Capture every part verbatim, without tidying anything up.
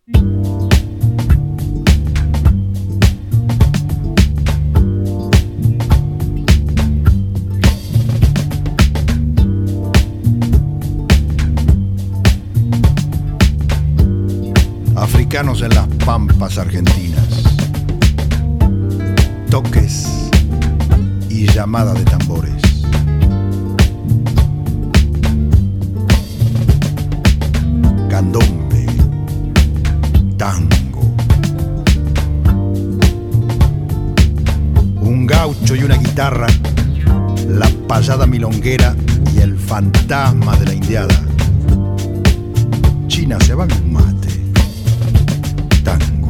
Africanos en las pampas argentinas, toques y llamada de tambores. Candombe, tango, un gaucho y una guitarra, la payada milonguera y el fantasma de la indiada. China se va a un mate. Tango.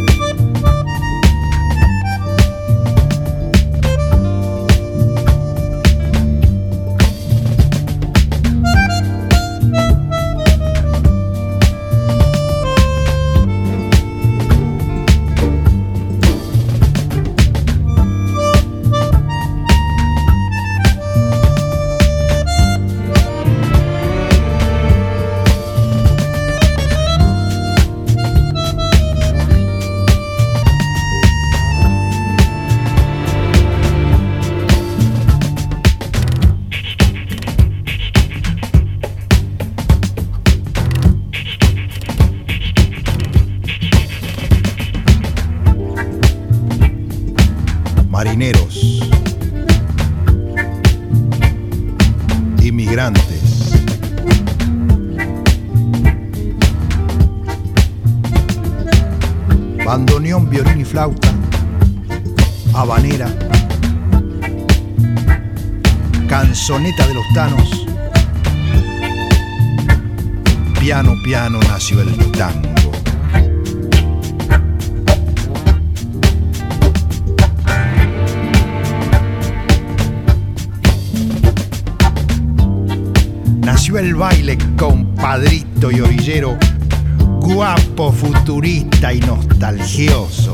Marineros, inmigrantes, bandoneón, violín y flauta, habanera, canzoneta de los tanos, piano, piano nació el tango. Nació el baile, compadrito y orillero, guapo, futurista y nostalgioso.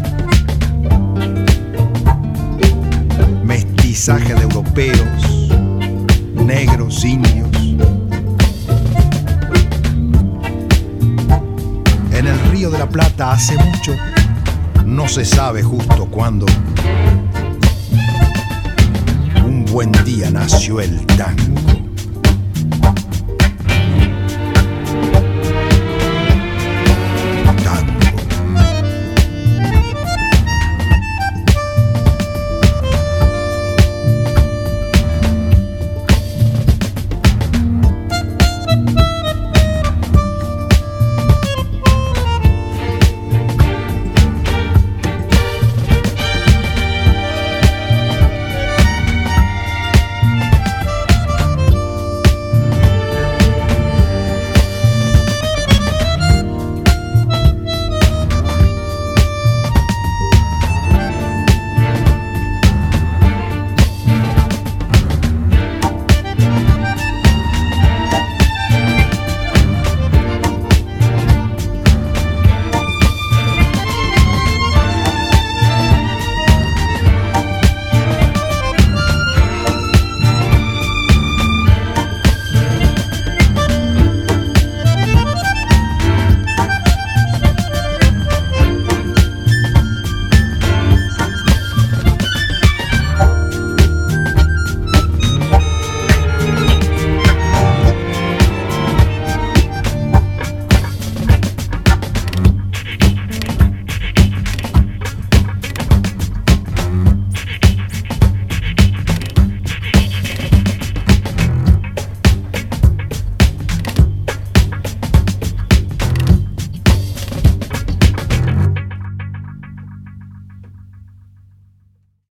Mestizaje de europeos, negros, indios. En el Río de la Plata hace mucho, no se sabe justo cuándo, un buen día nació el tango.